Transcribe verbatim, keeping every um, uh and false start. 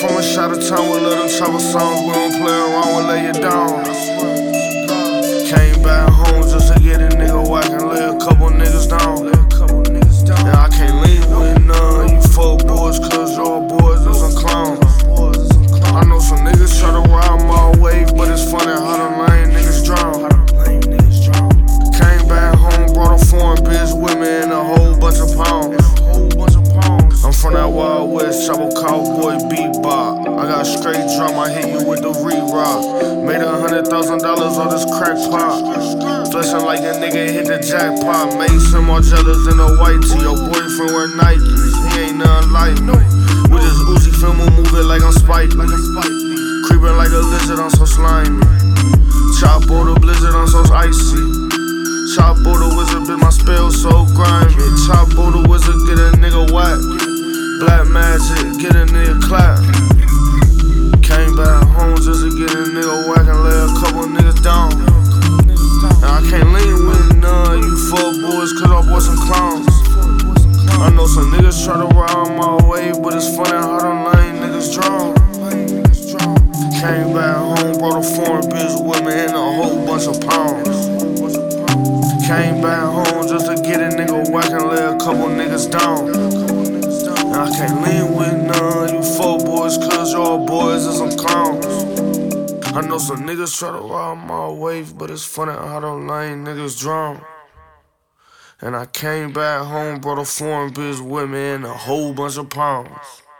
from a shot of town with little chopper songs. We don't play around, we'll lay you down. Came back home just to get a nigga whack and lay a couple niggas down. And I can't leave with none, you fuck boys, cause your boys is some clowns. I know some niggas try to ride my wave, but it's funny how them lame niggas drown. Came back home, brought a foreign bitch with me and a whole bunch of pounds. I'm from that Wild West, chopper cowboy bebop. I got straight drum, I hit you with the re-rock. Made a hundred thousand dollars on this crack pot. Flexing like a nigga hit the jackpot. Made some Margellas in a white tee. Your boyfriend wear Nikes, he ain't nothing like me. With this Uzi film, move it like I'm Spike Lee. Creeping like a lizard, I'm so slimy. Chop or the blizzard, I'm so icy. Chop or the wizard, bitch, my spell so grimy. Chop or the wizard, get a nigga whack. Black magic, get a nigga clap. Came back home just to get a nigga whack and lay a couple niggas down. And I can't lean with none, you fuck boys, cause our boys some clowns. I know some niggas try to ride my way, but it's funny how them lame niggas drown. Came back home, brought a foreign bitch with me and a whole bunch of pounds. Came back home just to get a nigga whack and lay a couple niggas down. And I can't lean with none, you fuck boys, cause y'all boys is some clowns. I know some niggas try to ride my wave, but it's funny how them lame niggas drown. And I came back home, brought a foreign bitch with me and a whole bunch of pounds.